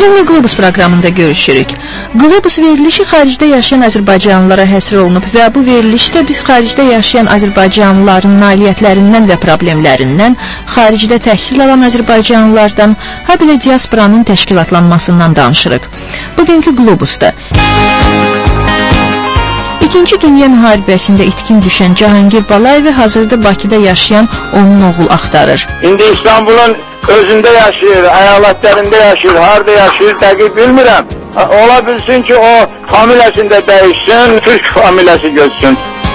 Sizinle Globus proqramında görüşürük. Globus verilişi xaricdə yaşayan Azərbaycanlılara həsr olunub və bu verilişdə biz xaricdə yaşayan Azərbaycanlıların nailiyyətlərindən və problemlərindən, xaricdə təhsil alan Azərbaycanlılardan, habelə diasporanın təşkilatlanmasından danışırıq. Bugünkü Globusda İkinci Dünya müharibəsində itkin düşən Cahangir Balayevi hazırda Bakıda yaşayan onun oğul axtarır. İndi İstanbul'un özündə yaşayır, əyalətlərində yaşayır, harada yaşayır dəqiq bilmirəm. Ola bilsin ki o familiyasında dəyişsin, Türk familiyası gözsün.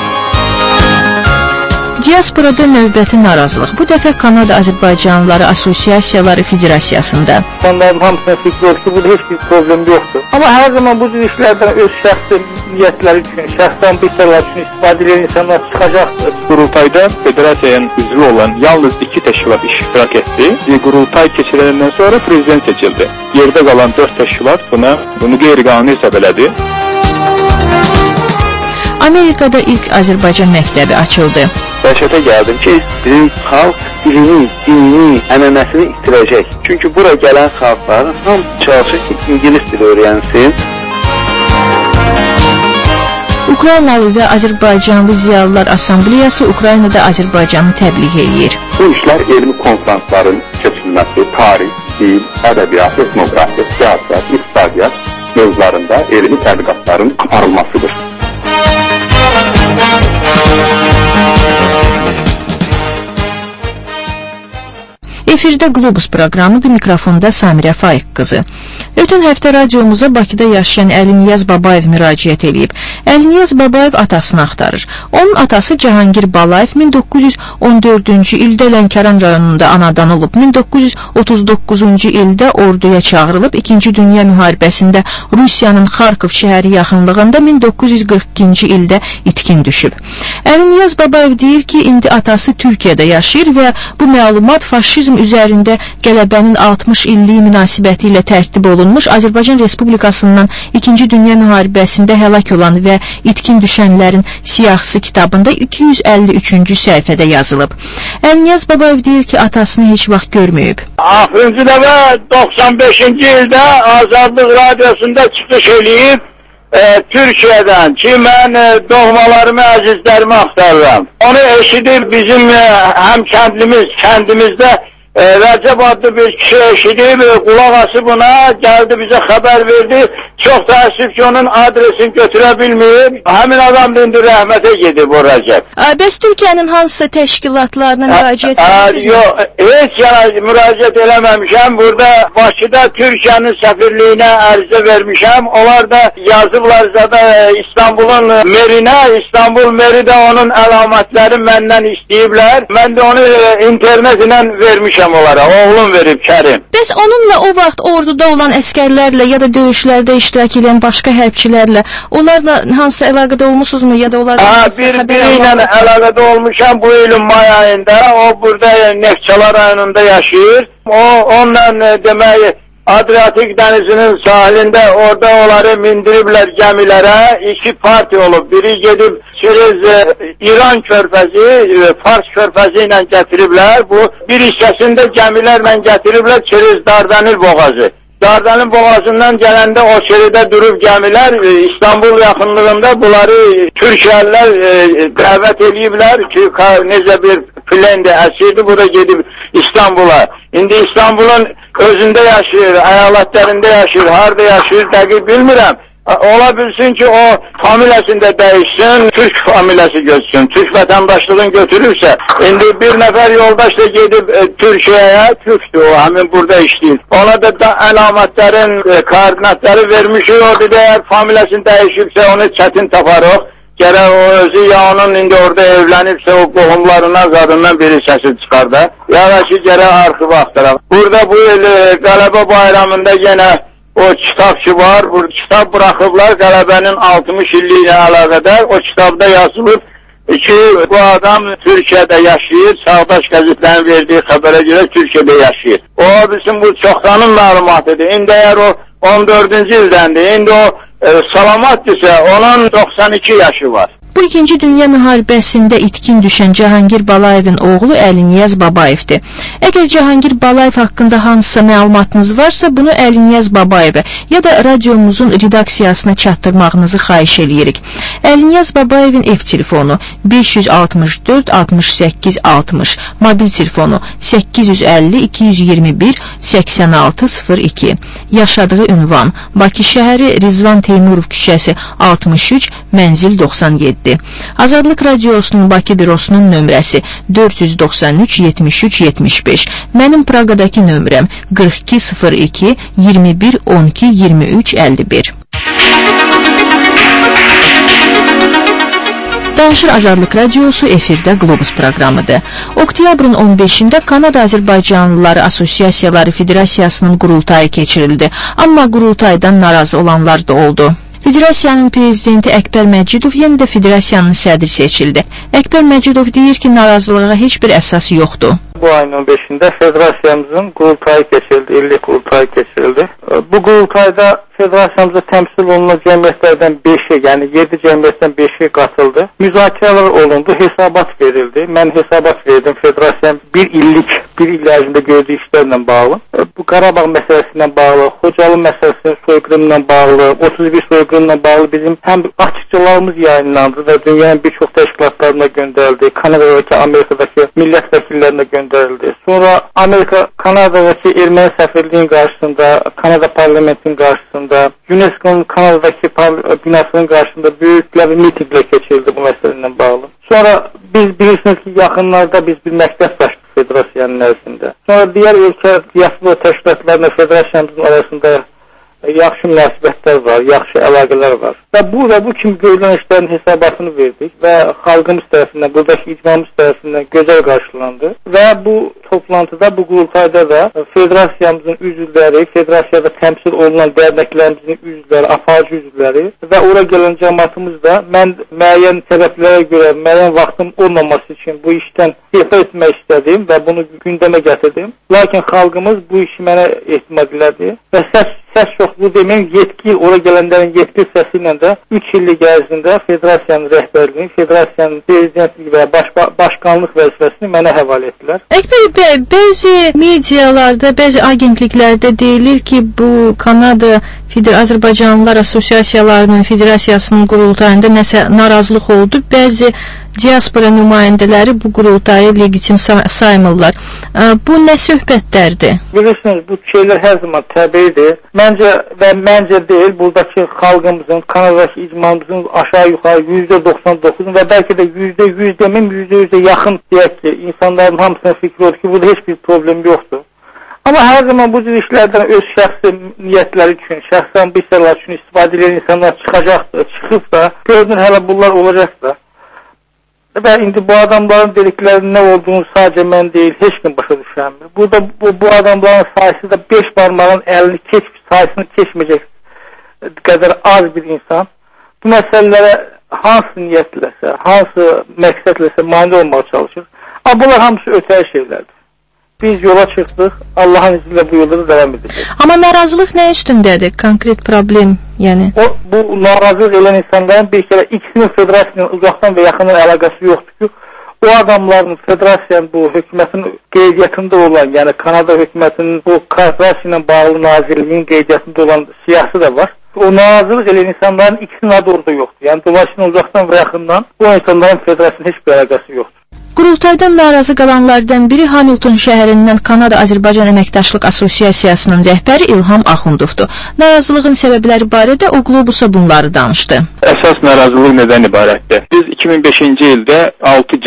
Diasporada növbəti narazılıq. Bu dəfə Kanada Azərbaycanlıları Asosiasiyaları Federasiyasında. Onların hamısına fikir olsun, burada heç bir problem yoxdur. Amma hər zaman bu cür işlərdən öz şəxsi niyyətləri üçün, şəxsi ambisiyalar üçün istifadə edən insanlar çıxacaqdır. Qurultayda federasiyanın üzvü olan yalnız 2 təşkilat iştirak etdi. Qurultay keçirəndən sonra prezident seçildi. Yerdə qalan 4 təşkilat bunu qeyri-qanuni hesab elədi. Amerikada ilk Azərbaycan məktəbi açıldı. Dəhşətə gəldim ki, bizim xalq dilini, dinini, ənənəsini itirəcək. Çünki bura gələn xalqların hamısı çalışır ki, İngilis dili öyrənsin. Ukraynalı və Azərbaycanlı Ziyalılar Assambleyası Ukraynada Azərbaycanı təbliğ edir. Bu işlər elmi konferansların keçirilməsi, tarix, dil, ədəbiyyat, etnografiya, siyasət, iqtisadiyyat mövzularında elmi tədqiqatların aparılmasıdır. Efirdə Globus proqramıdır, mikrofonda Samirə Faiq qızı. Ötən həftə radiomuza Bakıda yaşayan Əliniyaz Babayev müraciət edib. Əliniyaz Babayev atasını axtarır. Onun atası Cahangir Balayev 1914-cü ildə Lənkəran rayonunda anadan olub. 1939-cu ildə orduya çağırılıb. 2-ci Dünya müharibəsində Rusiyanın Xarkov şəhəri yaxınlığında 1942-ci ildə itkin düşüb. Əliniyaz Babayev deyir ki, indi atası Türkiyədə yaşayır və bu məlumat faşizm üzərində qələbənin 60 illiyi münasibəti ilə tərtib olunmuş Azərbaycan Respublikasından 2-ci Dünya müharibəsində həlak olan və itkin düşənlərin siyahısı kitabında 253-cü səhifədə yazılıb. Əliniyaz Babayev deyir ki, atasını heç vaxt görməyib. Axırıncı dəfə 95-ci ildə Azadlıq Radiosunda çıxış eləyib Türkiyədən ki, mən doğmalarımı, əzizlərimi axtarıram. Onu eşidib bizim həm kəndimizdə Rəcəb adlı bir kişi eşidib, qulaq asıb buna, gəldi bizə xəbər verdi. Çox təəssüf ki, onun adresini götürə bilməyib. Həmin adam indi rəhmətə gedib o Rəcəb. Bəs Türkiyənin hansısa təşkilatlarına müraciət edirsiniz? Yox, heç yana müraciət eləməmişəm. Burada Bakıda Türkiyənin səfirliyinə ərizə vermişəm. Onlar da yazıblar zaten İstanbul'un merinə. İstanbul meri də onun əlamətləri məndən istəyiblər. Mən də onu internet ilə vermişəm onlara. Oğlum verib Kərim. Bəs onunla o vaxt orduda olan əskərlərlə ya da döyüşlərdə iştirak edən başqa hərbçilərlə onlarla hansı əlaqədə olmusunuzmu ya da onlarla biri ilə əlaqədə olmuşam bu ilin may ayında. O burada Neftçala rayonunda yaşayır. Onunla demək Adriatik dənizinin sahilində orada onları mindiriblər gəmilərə. 2 parti olub. Biri gedib İran körfəzi, Fars körfəzi ilə gətiriblər. Bu bir hissəsində gəmilərlə gətiriblər çerez Dardanel boğazı. Dardanel boğazından gələndə o çeredə durub gəmilər İstanbul yaxınlığında bunları Türkiyəlilər dəvət ediblər ki, necə bir plende əsirdi, bu da gedib İstanbul'a. İndi İstanbul'un özündə yaşayır, əyalətlərində yaşayır, harada yaşayır dəqiq bilmirəm. Ola bilsin ki o familiyasında dəyişsin, Türk familiyası gözsün, Türk vətəndaşlığını götürürsə. İndi bir nəfər yoldaş da gedib Türkiyəyə, Türkdür o, həmin burada işləyir. Ona da əlamətlərin koordinatları vermişik, o dedi əgər familiyasını dəyişibsə onu çətin taparıq. Gərək o özü ya onun indi orada evlənibsə o qohumlarına qadından biri səsi çıxar da. Ya da ki gərək arxıva axtaraq. Burada bu il Qələbə bayramında yenə o kitabçı var. Bu kitab buraxıblar Qələbənin 60 illiyi ilə əlaqədar. O kitabda yazılıb ki bu adam Türkiyədə yaşayır. Çağdaş qəzetlərin verdiyi xəbərə görə Türkiyədə yaşayır. O bizim bu çoxdanın məlumatıdır. İndi əgər o 14-cü ildəndir. İndi o salamatdırsa onun 92 yaşı var. Bu 2-ci Dünya müharibəsində itkin düşən Cahangir Balayevin oğlu Əliniyaz Babayevdir. Əgər Cahangir Balayev haqqında hansısa məlumatınız varsa, bunu Əliniyaz Babayevə ya da radiomuzun redaksiyasına çatdırmağınızı xahiş edirik. Əliniyaz Babayevin ev telefonu 564 68 60, mobil telefonu 850 221 8602. Yaşadığı ünvan Bakı şəhəri Rizvan Teymurov küçəsi 63, mənzil 97. Azadlıq Radiosunun Bakı bürosunun nömrəsi 493 73 75. Mənim Praqadakı nömrəm 4202 21 12 23 51. Danışır Azadlıq Radiosu efirdə Globus proqramıdır. Oktyabrın 15-də Kanada Azərbaycanlıları Asosiasiyaları Federasiyasının qurultayı keçirildi. Amma qurultaydan narazı olanlar da oldu. Federasiyanın prezidenti Əkbər Məcidov yenə də federasiyanın sədri seçildi. Əkbər Məcidov deyir ki, narazılığa heç bir əsas yoxdur. Bu ayın 15'inde federasiyamızın qurultayı keçirildi, illik qurultayı keçirildi. Bu qurultayda federasiyamıza təmsil olunan cəmiyyətlərdən 5'i, yəni 7 cəmiyyətdən 5'i qatıldı. Müzakirələr olundu, hesabat verildi. Mən hesabat verdim federasiyam bir il ərzində gördüyü işlərlə bağlı. Bu Qarabağ məsələsindən bağlı, Xocalı məsələsinin soyqırımla bağlı, 31 soyqırımla bağlı bizim həm açıqçılarımız yayınlandı və dünyanın bir çox təşkilatlarına göndərildi. Kanadadakı, Amerikadakı millət vəkillərinə göndərildi. Sonra Amerika, Kanadadakı erməni səfirliyin qarşısında, Kanada parlamentinin qarşısında, UNESCO'nun Kanadadakı binasının qarşısında böyüklər mitinqlər keçirildi bu məsələlə bağlı. Sonra biz bilirsiniz ki, yaxınlarda biz bir məktəb açdıq federasiyanın ərzində. Sonra digər ölkə diaspora təşkilatlarla federasiyamızın arasında yaxşı münasibətlər var, yaxşı əlaqələr var. Və bu kimi görülən işlərin hesabatını verdik və xalqımız tərəfindən, buradakı icmamız tərəfindən gözəl qarşılandı. Və bu toplantıda, bu qurultayda da federasiyamızın üzvləri, federasiyada təmsil olunan dərnəklərimizin üzvləri, aparıcı üzvləri və ora gələn cəmaatımız da mən müəyyən səbəblərə görə, müəyyən vaxtım olmaması üçün bu işdən istifa etmək istədim və bunu gündəmə gətirdim. Lakin xalqımız bu işi mənə etimad elədi və səs çoxluğu deməyim, ora gələnlərin yetki səsi ilə də 3 illik ərzində federasiyanın rəhbərliyini, federasiyanın prezidentliyi və başkanlıq vəzifəsini mənə həvalə etdilər. Əkbər, bəzi medialarda, bəzi agentliklərdə deyilir ki, bu Kanada Azərbaycanlılar Asosiasiyalarının Federasiyasının qurultayında nəsə narazılıq oldu. Bəzi diaspora nümayəndələri bu qurultayı legitim saymırlar. Bu nə söhbətlərdir? Bilirsiniz, bu şeylər hər zaman təbiidir. Məncə deyil, buradakı xalqımızın, Kanadadakı icmamızın aşağı yuxarı %99 və bəlkə də %100 deməyim, %100'e yaxın deyək ki, insanların hamısına fikri olur ki, burada heç bir problem yoxdur. Amma hər zaman bu cür işlərdən öz şəxsi niyyətləri üçün, şəxsi ambisiyalar üçün istifadə edən insanlar çıxacaqdır, çıxıb da, görünür hələ bunlar olacaqdır. Və indi bu adamların dediklərinin nə olduğunu sadəcə mən deyil, heç kim başa düşənmir. Burada bu adamların sayısı da 5 parmağın sayısını keçməyəcək qədər az bir insan bu məsələlərə hansı niyyətləsə, hansı məqsədləsə mane olmağa çalışır. Amma bunlar hamısı ötəri şeylərdir. Biz yola çıxdıq, Allahın izniyle bu yolda devam edeceğiz. Ama narazılıq nə üstündədir? Konkret problem, yəni? Bu narazılıq edən insanların bir kere ikisinin federasiyanın uzaqdan və yaxından əlaqəsi yoxdur ki, o adamların federasiyanın bu hökumətin qeydiyyatında olan, yəni Kanada hökumətinin bu federasiyanla bağlı nazirliyin qeydiyyatında olan siyasi de var. O narazılıq edən insanların ikisinin adı orada yoxdur. Yəni dolayısıyla uzaqdan və yaxından o insanların federasiyanın heç bir əlaqəsi yoxdur. Qurultaydan narazı qalanlardan biri Hamilton şəhərindən Kanada Azərbaycan Əməkdaşlıq Asosiasiyasının rəhbəri İlham Axundovdur. Narazılığın səbəbləri barədə o Globusa bunları danışdı. Əsas narazılıq nədən ibarətdir? Biz 2005-ci ildə 6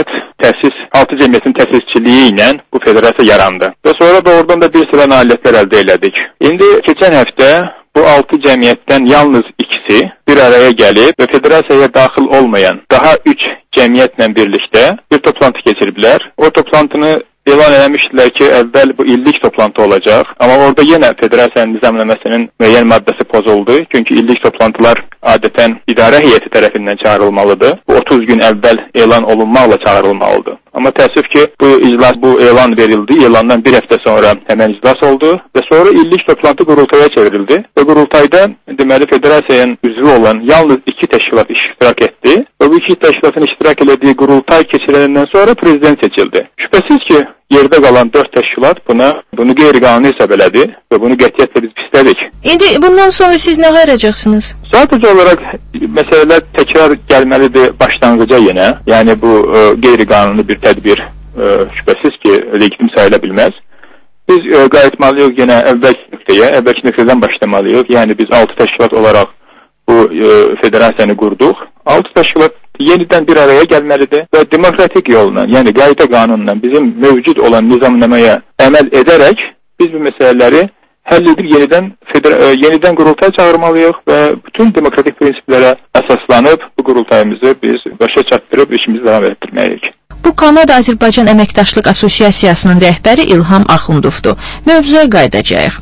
cəmiyyətin təsisçiliyi ilə bu federasiya yarandı. Və sonra da oradan da bir sıra nailiyyətlər əldə elədik. İndi keçən həftə bu 6 cəmiyyətdən yalnız ikisi bir araya gəlib və federasiyaya daxil olmayan daha 3 cəmiyyətlə birlikdə bir toplantı keçiriblər. O toplantını elan eləmişdilər ki, əvvəl bu illik toplantı olacaq. Amma orada yenə federasiyanın nizamnaməsinin müəyyən maddəsi pozuldu. Çünki illik toplantılar adətən idarə heyəti tərəfindən çağırılmalıdır. Bu 30 gün əvvəl elan olunmaqla çağırılmalıdır. Amma təəssüf ki, bu elan verildi. Elandan bir həftə sonra həmən iclas oldu və sonra illik toplantı qurultaya çevrildi. Və qurultayda deməli federasiyanın üzvü olan yalnız 2 təşkilat iştirak etdi. Və bu 2 təşkilatın iştirak elədiyi qurultay keçiriləndən sonra prezident seçildi. Şübhəsiz ki, yerdə qalan 4 təşkilat bunu qeyri-qanuni hesab elədi və bunu qətiyyətlə biz pislədik. İndi bundan sonra siz nə ayıracaqsınız? Sadəcə olaraq məsələlər təkrar gəlməlidir başlanğıca yenə. Yəni bu qeyri-qanuni bir tədbir şübhəsiz ki, legitim sayıla bilməz. Biz qayıtmalıyıq yenə əvvəlki nöqtədən başlamalıyıq. Yəni biz 6 təşkilat olaraq bu federasiyanı qurduq. 6 təşkilat yenidən bir araya gəlməlidir və demokratik yolla, yəni qayda qanunla bizim mövcud olan nizamnaməyə əməl edərək biz bu məsələləri həll edib yenidən qurultay çağırmalıyıq və bütün demokratik prinsiplərə əsaslanıb bu qurultayımızı biz başa çatdırıb işimizi davam etdirməliyik. Bu Kanada Azərbaycan Əməkdaşlıq Assosiasiyasının rəhbəri İlham Axundovdur. Mövzuya qayıdacağıq.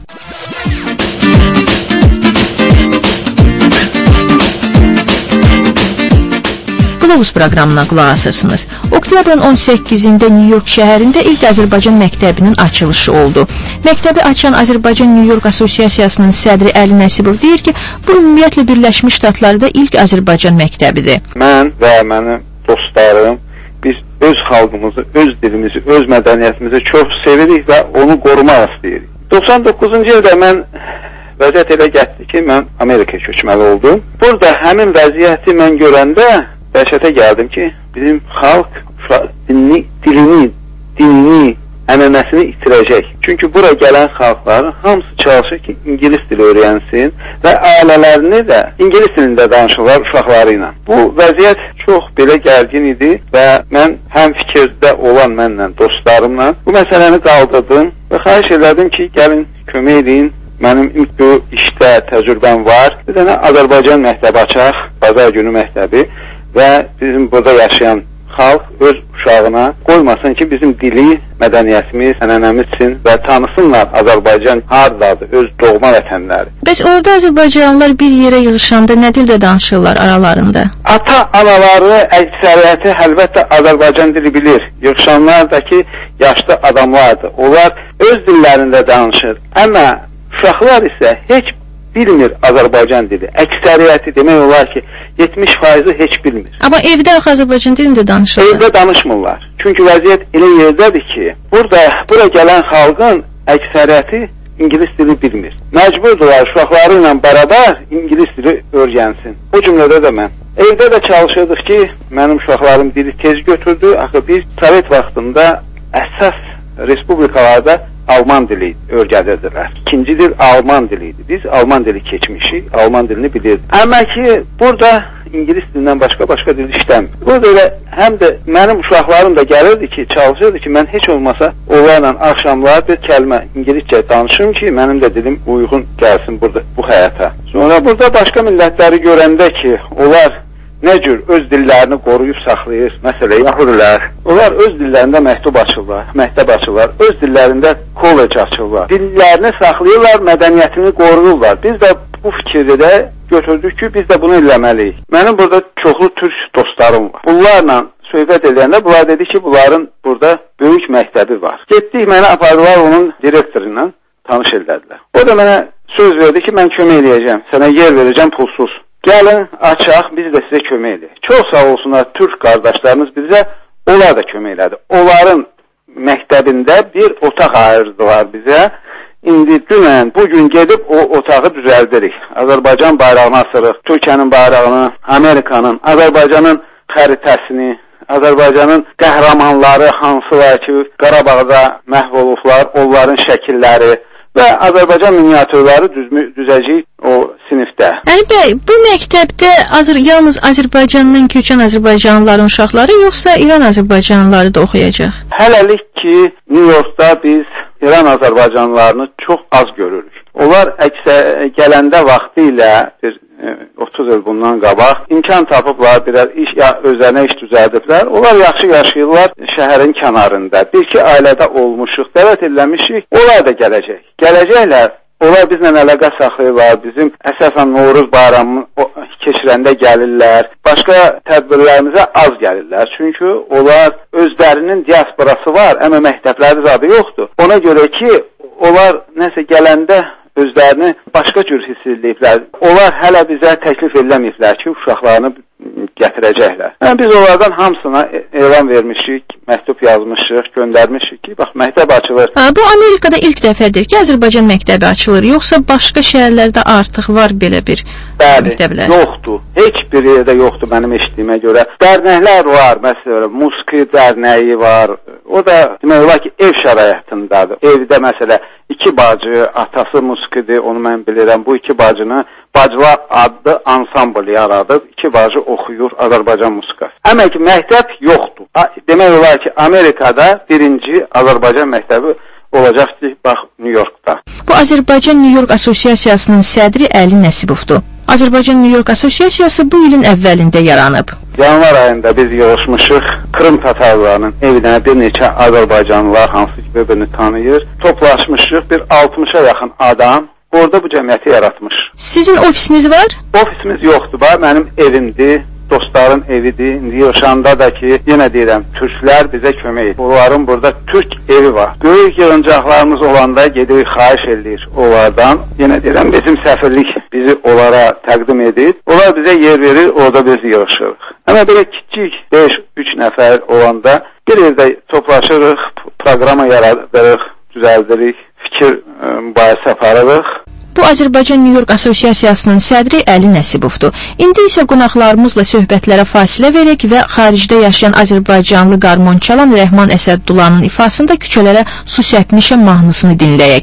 Qlovus proqramına qulaq asırsınız. Oktyabrın 18-də New York şəhərində ilk Azərbaycan məktəbinin açılışı oldu. Məktəbi açan Azərbaycan New York Assosiasiyasının sədri Əli Nəsibov deyir ki, bu ümumiyyətlə Birləşmiş Ştatlarda ilk Azərbaycan məktəbidir. Mən və mənim dostlarım biz öz xalqımızı, öz dilimizi, öz mədəniyyətimizi çox sevirik və onu qorumaq istəyirik. 99-cu ildə mən vəziyyət elə getdi ki, mən Amerikaya köçməli oldum. Burada həmin vəziyyəti mən görəndə dəhşətə gəldim ki, bizim xalq dilini, ənənəsini itirəcək. Çünki bura gələn xalqların hamısı çalışır ki, İngilis dili öyrənsin və ailələrini də İngilis dilində danışırlar uşaqları ilə. Bu vəziyyət çox belə gərgin idi və mən həm fikirdə olan mənlə, dostlarımla bu məsələni qaldırdım və xahiş elədim ki, gəlin kömək edin. Mənim bu işdə təcrübəm var. Bir dənə Azərbaycan məktəbi açaq, bazar günü məktəbi və bizim burada yaşayan xalq öz uşağına qoymasın ki, bizim dili, mədəniyyətimiz, ənənəmiz üçün və tanısınlar Azərbaycan hardadır, öz doğma vətənləri. Bəs orada Azərbaycanlılar bir yerə yığışanda nə dildə danışırlar aralarında? Ata-anaları əksəriyyəti əlbəttə Azərbaycan dili bilir. Yığışanlardakı yaşlı adamlardır. Onlar öz dillərində danışır. Amma uşaqlar isə heç bilmir Azərbaycan dili. Əksəriyyəti demək olar ki, 70% heç bilmir. Amma evdə Azərbaycan dilində danışırlar. Evdə danışmırlar. Çünki vəziyyət elə yerdədir ki, bura gələn xalqın əksəriyyəti İngilis dili bilmir. Məcburdular uşaqları ilə bərabər İngilis dili öyrənsin. O cümlədə də mən. Evdə də çalışırdıq ki, mənim uşaqlarım dili tez götürdü. Axı biz Sovet vaxtında əsas respublikalarda Alman dili öyrədirdilər. İkinci dil Alman dili idi. Biz Alman dili keçmişik, Alman dilini bilirdik. Amma ki, burada İngilis dilindən başqa dil işləmir. Burada elə həm də mənim uşaqlarım da gəlirdi ki, çalışırdı ki, mən heç olmasa onlarla axşamlar bir kəlmə İngiliscə danışım ki, mənim də dilim uyğun gəlsin burada bu həyata. Sonra burada başqa millətləri görəndə ki, onlar nə cür öz dillərini qoruyub saxlayır, məsələn, yahudilər. Onlar öz dillərində məktəb açırlar, öz dillərində kollec açırlar. Dillərini saxlayırlar, mədəniyyətini qoruyurlar. Biz də bu fikirdə də götürdük ki, biz də bunu eləməliyik. Mənim burada çoxlu türk dostlarım var. Bunlarla söhbət edəndə bunlar dedi ki, bunların burada böyük məktəbi var. Getdik, mənə apardılar onun direktoru ilə tanış edədilər. O da mənə söz verdi ki, mən kömək eləyəcəm, sənə yer verəcəm pulsuz. Gəlin, açaq, biz də sizə kömək edək. Çox sağ olsunlar, türk qardaşlarımız bizə, onlar da kömək elədi. Onların məktəbində bir otaq ayırdılar bizə. İndi dünən, bugün gedib o otağı düzəldirik. Azərbaycan bayrağını asırıq, Türkiyənin bayrağını, Amerikanın, Azərbaycanın xəritəsini, Azərbaycanın qəhrəmanları hansılar ki, Qarabağda məhv olublar, onların şəkilləri və Azərbaycan miniatürləri düzəcəyik o sinifdə. Əli bəy, bu məktəbdə yalnız Azərbaycandan köçən Azərbaycanlıların uşaqları, yoxsa İran Azərbaycanlıları da oxuyacaq? Hələlik ki, New Yorkda biz İran Azərbaycanlılarını çox az görürük. Onlar gələndə vaxtı ilə bir 30 il bundan qabaq imkan tapıblar, biraz iş ya özlərinə iş düzəldiblər. Onlar yaxşı yaşayırlar şəhərin kənarında. Bir-iki ailədə olmuşuq, dəvət eləmişik. Onlar da gələcək. Gələcəklər. Onlar bizlə əlaqə saxlayırlar. Bizim əsasən Novruz bayramı keçirəndə gəlirlər. Başqa tədbirlərimizə az gəlirlər. Çünki onlar özlərinin diasporası var, amma məktəbləri zadı yoxdur. Ona görə ki, onlar nəsə gələndə özlərini başqa cür hiss ediblər. Onlar hələ bizə təklif eləməyiblər ki, uşaqlarını gətirəcəklər. Yəni biz onlardan hamısına elan vermişik, məktub yazmışıq, göndərmişik ki, bax məktəb açılır. Bu Amerikada ilk dəfədir ki, Azərbaycan məktəbi açılır, yoxsa başqa şəhərlərdə artıq var belə bir məktəblər? Bəli, yoxdur. Heç bir yerdə yoxdur mənim eşitdiyimə görə. Dərnəklər var, məsələn, musiqi dərnəyi var. O da demək olar ki, ev şəraitindədir. Evdə məsələ iki bacı, atası musiqidir, onu mən bilirəm. Bu iki bacını Bacılar adlı ansambl yaradıb, iki bacı oxuyur Azərbaycan musiqası. Amma ki, məktəb yoxdur. Demək olar ki, Amerikada birinci Azərbaycan məktəbi olacaq ki, bax, New Yorkda. Bu Azərbaycan New York Assosiasiyasının sədri Əli Nəsibovdur. Azərbaycan New York Assosiyasiyası bu ilin əvvəlində yaranıb. Yanvar ayında biz yığışmışıq Krım tatarlarının evinə bir neçə Azərbaycanlılar, hansı ki, birbirini tanıyır. Toplaşmışıq bir 60-a yaxın adam. Orada bu cəmiyyəti yaratmış. Sizin ofisiniz var? Ofisimiz yoxdur, var. Mənim evimdir, dostların evidir. İndi Yoşanda da ki, yenə deyirəm, türklər bizə kömək edir. Onların burada türk evi var. Böyük yığıncaqlarımız olanda gedirik, xahiş edirik onlardan. Yenə deyirəm, bizim səfirlik bizi onlara təqdim edir. Onlar bizə yer verir, orada biz yığışırıq. Amma belə kiçik 5-3 nəfər olanda bir evdə toplaşırıq, proqrama yaradırıq, düzəldirik, fikir mübahisə aparırıq. Bu Azərbaycan New York Assosiyasiyasının sədri Əli Nəsibovdur. İndi isə qonaqlarımızla söhbətlərə fasilə verək və xaricdə yaşayan Azərbaycanlı qarmon çalan Rəhman Əsəddullahın ifasında küçələrə su səpmişəm mahnısını dinləyək.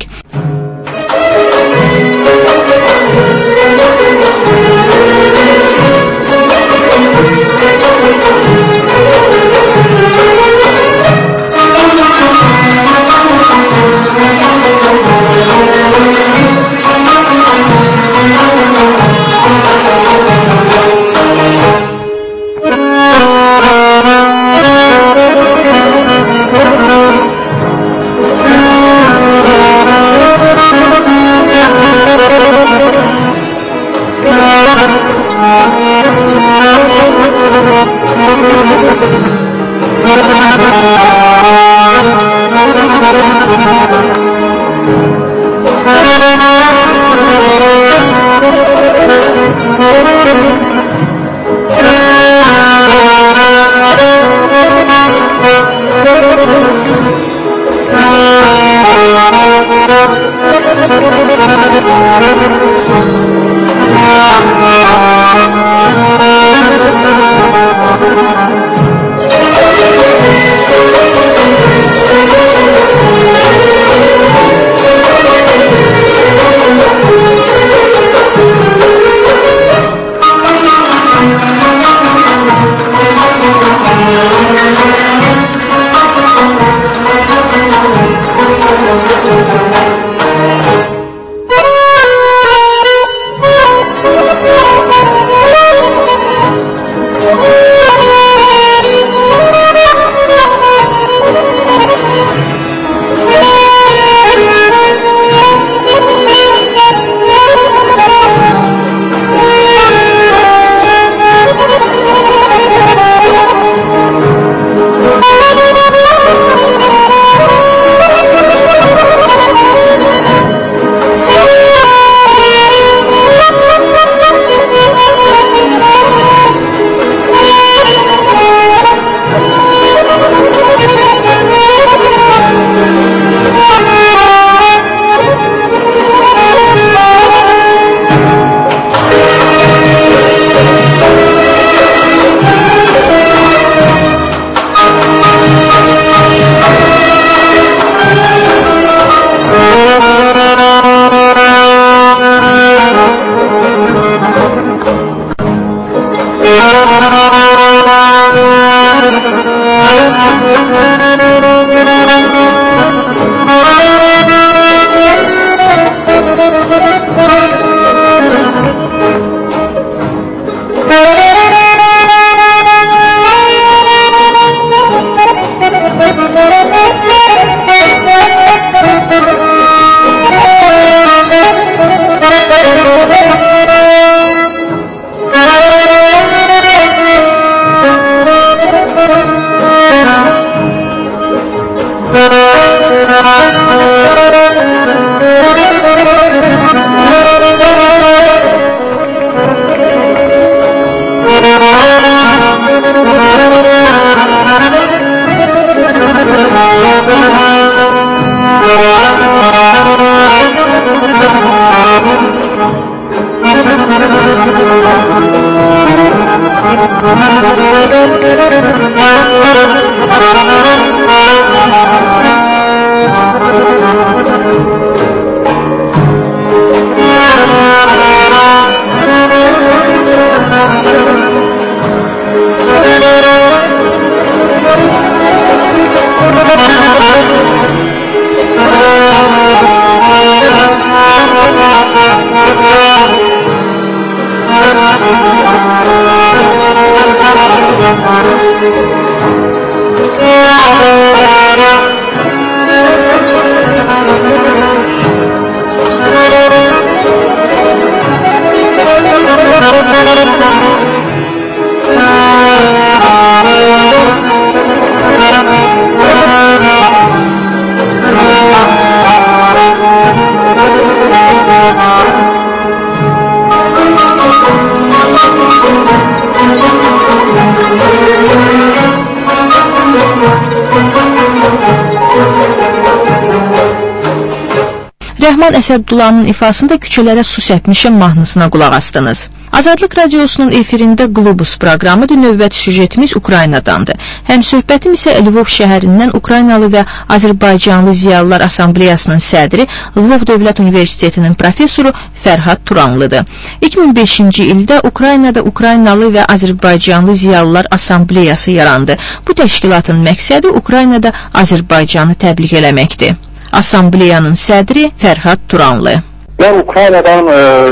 Rəhman Əsədullanın ifasında küçələrə su səpmişəm mahnısına qulaq astınız. Azadlıq Radiosunun efirində Globus proqramıdır. Növbəti süjetimiz Ukraynadandır. Həmsöhbətim isə Lvov şəhərindən Ukraynalı və Azərbaycanlı Ziyalılar Assambleyasının sədri, Lvov Dövlət Universitetinin professoru Fərhad Turanlıdır. 2005-ci ildə Ukraynada Ukraynalı və Azərbaycanlı Ziyalılar Assambleyası yarandı. Bu təşkilatın məqsədi Ukraynada Azərbaycanı təbliğ eləməkdir. Assambleyanın sədri Fərhad Turanlı. Mən Ukraynadan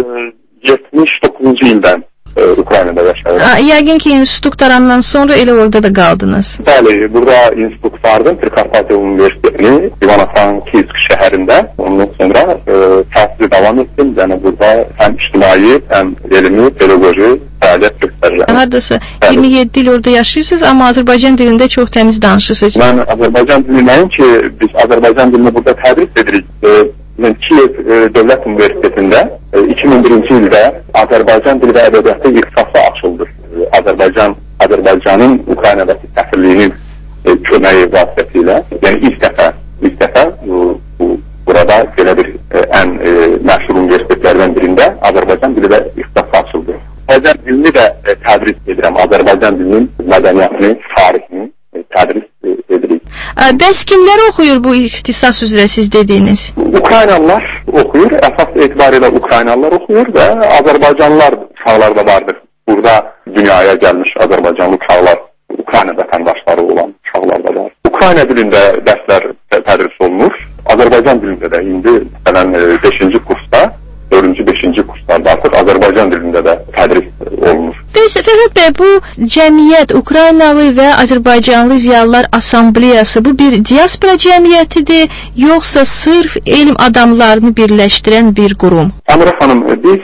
79-cu ildən Ukraynada yaşayıram. Yəqin ki, institut tarandan sonra elə orada da qaldınız. Bəli, burada institut vardı, Trikarpatiya Universitetini İvano-Frankivsk şəhərində. Ondan sonra təhsili davam etdim. Yəni burada həm ictimai, həm elmi, pedaqoji fəaliyyət göstərirəm. Hardasa 27 il orada yaşayırsınız, amma Azərbaycan dilində çox təmiz danışırsınız. Mən Azərbaycan dilini nəyin ki, biz Azərbaycan dilini burada tədris edirik. Kiyev Dövlət Universitetində 2001-ci ildə Azərbaycan dili və ədəbiyyatı ixtisası açıldı. Azərbaycanın Ukraynadakı səfirliyinin köməyi vasitəsilə, yəni ilk dəfə burada belə bir ən məşhur universitetlərdən birində Azərbaycan dili və ixtisası açıldı. Azərbaycan dilini də tədris edirəm. Azərbaycan dilinin mədəniyyətini, tarixini tədris edirik. Bəs kimlər oxuyur bu ixtisas üzrə siz dediyiniz? Ukraynalılar oxuyur, əsas etibarilə Ukraynalılar oxuyur və Azərbaycanlılar uşaqlar da vardır. Burada dünyaya gəlmiş Azərbaycanlı uşaqlar, Ukrayna vətəndaşları olan uşaqlar da var. Ukrayna dilində dərslər tədris olunur. Azərbaycan dilində də indi məsələn 5-ci kursda, 4-cü, 5-ci kurslarda artıq Azərbaycan dilində də tədris olunur. Bəs Fərhad bəy, bu cəmiyyət Ukraynalı və Azərbaycanlı Ziyalılar Assambleyası bu bir diaspora cəmiyyətidir, yoxsa sırf elm adamlarını birləşdirən bir qurum? Əmrə xanım, biz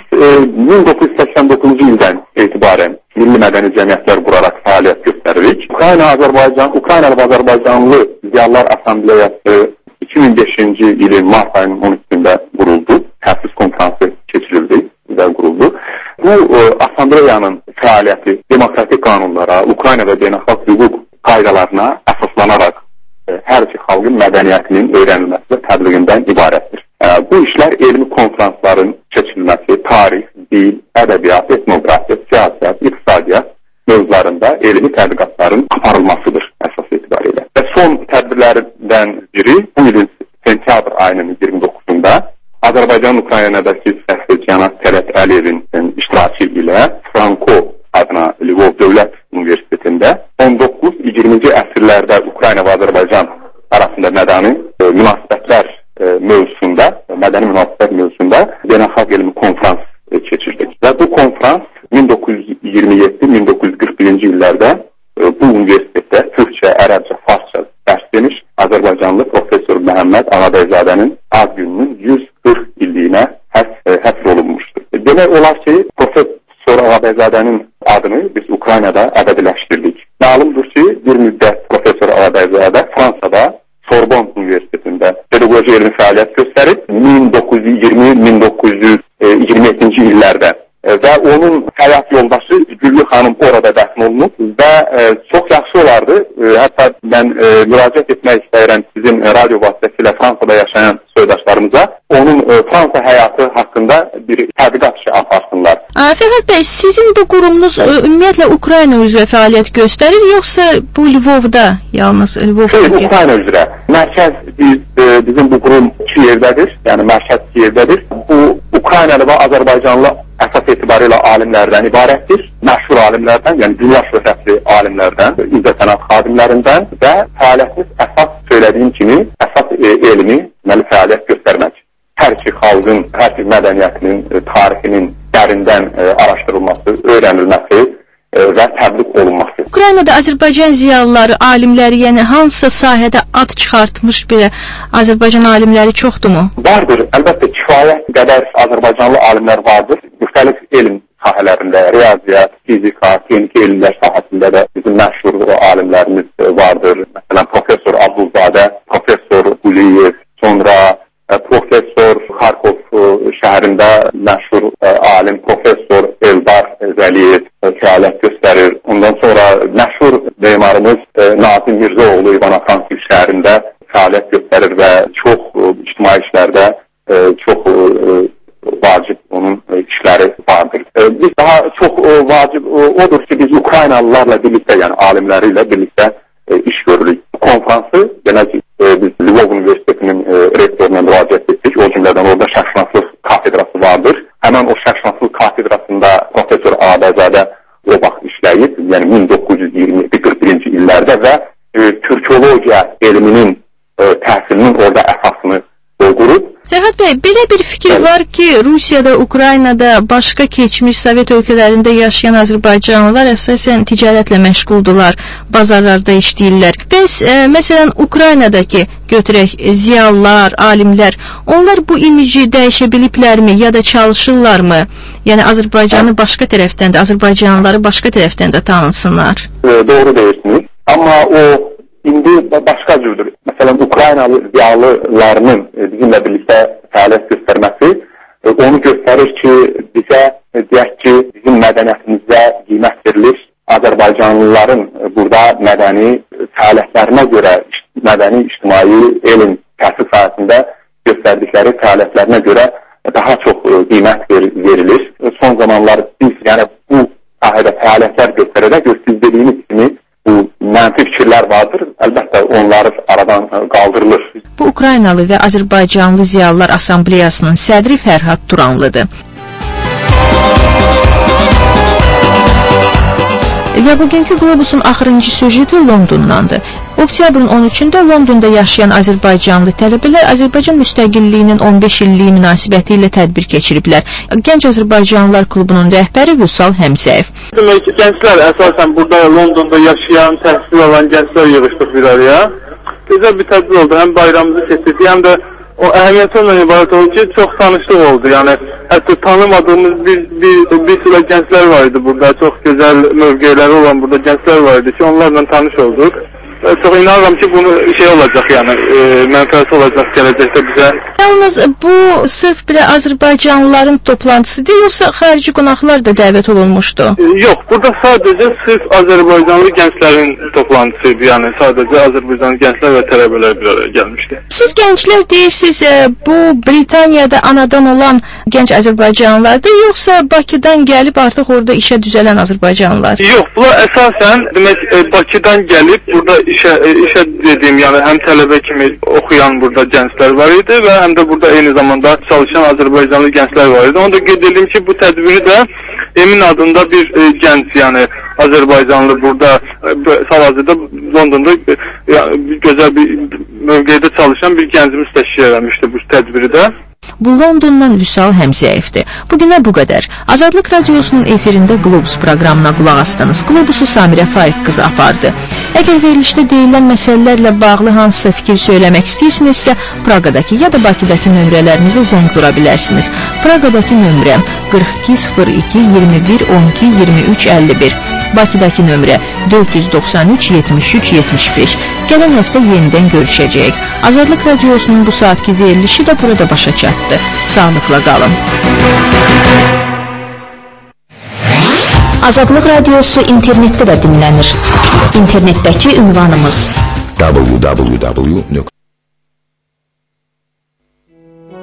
1989-cu ildən etibarən milli mədəni cəmiyyətlər quraraq fəaliyyət göstəririk. Ukraynalı və Azərbaycanlı Ziyalılar Assambleyası 2005-ci ilin mart ayının 13-də quruldu. Təsis konfransı keçirildi və quruldu. Bu Assambleyanın fəaliyyəti demokratik qanunlara, Ukrayna və beynəlxalq hüquq qaydalarına əsaslanaraq hər iki xalqın mədəniyyətinin öyrənilməsi və təbliğindən ibarətdir. Bu işlər elmi konferansların keçirilməsi, tarix, dil, ədəbiyyat, etnografiya, siyasət, iqtisadiyyat mövzularında elmi tədqiqatların aparılmasıdır əsas etibarilə. Və son tədbirlərdən biri bu ilin sentyabr ayının 29-da Azərbaycan Ukraynadakı səfir cənab Tərət Əliyevin iştirakı ilə Franko adına Lvov Dövlət Universitetində 19-20-ci əsrlərdə Ukrayna və Azərbaycan arasında mədəni münasibətlər mövzusunda beynəlxalq elmi konferans keçirdik. Və bu konferans 1927-1941-ci illərdə bu universitetdə türkçə, ərəbcə, farsça dərs demiş Azərbaycanlı professor Məhəmməd Ağabəyzadənin ad gününün 140 illiyinə həsr olunmuşdur. Demək olar ki, professor Ağabəyzadənin adını biz Ukraynada ədəbiləşdirdik. Məlumdur ki, bir müddət professor Ağabəyzadə Fransada Sorbon Universitetində pedaqoji elmi fəaliyyət göstərib 1920-1927-ci illərdə və onun həyat yoldaşı Güllü xanım orada dəfn olunub və çox yaxşı olardı. Hətta mən müraciət etmək istəyirəm sizin radio vasitəsilə Fransada yaşayan soydaşlarımıza onun Fransa həyatı haqqında bir tədqiqat aparsınlar. Fərhad bəy, sizin bu qurumunuz ümumiyyətlə Ukrayna üzrə fəaliyyət göstərir, yoxsa bu Lvovda yalnız Lvovda? Ukrayna üzrə. Mərkəz bizim bu qurum Kiyevdədir, yəni mərkəz Kiyevdədir. Bu Ukraynalı və Azərbaycanlı əsas etibarilə alimlərdən ibarətdir. Məşhur alimlərdən, yəni dünya şöhrətli alimlərdən, izzət-sənət xadimlərindən və fəaliyyətimiz əsas söylədiyim kimi əsas elmi, deməli fəaliyyət göstərmək. Hər iki xalqın, hər iki mədəniyyətinin, tarixinin dərindən araşdırılması, öyrənilməsi və təbliğ olunması. Ukraynada Azərbaycan ziyalıları, alimləri, yəni hansısa sahədə ad çıxartmış belə Azərbaycan alimləri çoxdurmu? Vardır, əlbəttə kifayət qədər Azərbaycanlı alimlər vardır. Müxtəlif elm sahələrində, riyaziyyat, fizika, texniki elmlər sahəsində də bizim məşhur alimlərimiz vardır. Məsələn, professor Abdulzadə, professor Quliyev, sonra professor Xarkov şəhərində məşhur alim professor Eldar Zəliyev fəaliyyət göstərir. Ondan sonra məşhur memarımız Nazim Mirzəoğlu İvano-Frankivsk şəhərində fəaliyyət göstərir və çox ictimai işlərdə çox vacib onun işləri vardır. Biz daha çox vacib odur ki, biz Ukraynalılarla birlikdə, yəni alimləri ilə birlikdə iş görürük. Konferansı, demək ki, biz Lvov Universitetinin rektoruna müraciət etdik. O cümlədən orada şərqşünaslıq kafedrası vardır. Həmən o şərqşünaslıq kafedrasında professor Ağabəzadə o vaxt işləyib, yəni 1920-41-ci illərdə və türkologiya elminin təhsilinin orada əsasını qurub. Fərhad bəy, belə bir fikir var ki, Rusiyada, Ukraynada, başqa keçmiş Sovet ölkələrində yaşayan Azərbaycanlılar əsasən ticarətlə məşğuldular, bazarlarda işləyirlər. Bəs, məsələn, Ukraynadakı götürək ziyalılar, alimlər, onlar bu imici dəyişə biliblərmi, ya da çalışırlarmı? Yəni, Azərbaycanı başqa tərəfdən də, Azərbaycanlıları başqa tərəfdən də tanınsınlar. Doğru deyirsiniz. Amma o indi başqa cürdür. Məsələn, Ukraynalı ziyalılarının bizimlə birlikdə fəaliyyət göstərməsi onu göstərir ki, bizə, deyək ki, bizim mədəniyyətimizdə qiymət verilir. Azərbaycanlıların burada mədəni fəaliyyətlərinə görə, mədəni, ictimai, elm, təhsil sahəsində göstərdikləri fəaliyyətlərinə görə daha çox qiymət verilir. Son zamanlar biz, yəni bu sahədə fəaliyyətlər göstərərək, siz dediyiniz kimi, bu mənfi fikirlər vardır, əlbəttə onları aradan qaldırılır. Bu Ukraynalı və Azərbaycanlı Ziyalılar Assambleyasının sədri Fərhad Turanlıdır. Və bugünkü Qlobusun axırıncı süjeti Londondandır. Oktyabrın 13-də Londonda yaşayan Azərbaycanlı tələbələr Azərbaycan müstəqilliyinin 15 illiyi münasibəti ilə tədbir keçiriblər. Gənc Azərbaycanlılar klubunun rəhbəri Vüsal Həmzəyev. Demək ki, gənclər əsasən burada Londonda yaşayan, təhsil alan gənclər yığışdıq bir araya. Gözəl bir tədbir oldu. Həm bayramımızı keçirdik, həm də o əhəmiyyəti ondan ibarət oldu ki, çox tanışlıq oldu. Yəni, hətta tanımadığımız bir sıra gənclər var idi burada. Çox gözəl mövqeləri olan burada gənclər var idi ki, onlarla tanış olduq. Çox inanıram ki, bunu olacaq, yəni mənfəəti olacaq gələcəkdə bizə. Yalnız bu sırf belə Azərbaycanlıların toplantısı yoxsa xarici qonaqlar da dəvət olunmuşdu? Yox, burada sadəcə sırf Azərbaycanlı gənclərin toplantısıydı, yəni sadəcə Azərbaycanlı gənclər və tələbələr bir araya gəlmişdi. Siz gənclər deyirsiniz, bu Britaniyada anadan olan gənc Azərbaycanlılardır, yoxsa Bakıdan gəlib artıq orada işə düzələn Azərbaycanlılar? Yox, bunlar əsasən demək Bakıdan gəlib burada işə dediyim, yəni həm tələbə kimi oxuyan burada gənclər var idi və həm də burada eyni zamanda çalışan Azərbaycanlı gənclər var idi. Onu da qeyd edeyim ki, bu tədbiri də Emin adında bir gənc, yəni Azərbaycanlı burada hal-hazırda Londonda gözəl bir mövqedə çalışan bir gəncimiz təşkil eləmişdi bu tədbiri də. Bu Londondan Vüsal Həmzəyevdir. Bugünə bu qədər. Azadlıq Radiosunun efirində Globus proqramına qulaq astınız. Globusu Samirə Faiq qızı apardı. Əgər verilişdə deyilən məsələlərlə bağlı hansısa fikir söyləmək istəyirsinizsə, Praqadakı ya da Bakıdakı nömrələrinizə zəng vura bilərsiniz. Praqadakı nömrəm 4202 21 12 23 51. Bakıdakı nömrə 493 73 75. Gələn həftə yenidən görüşəcəyik. Azadlıq Radiosunun bu saatki verilişi də burada başa çatdı. Sağlıqla qalın. Azadlıq Radiosu internetdə də dinlənir. İnternetdəki ünvanımız www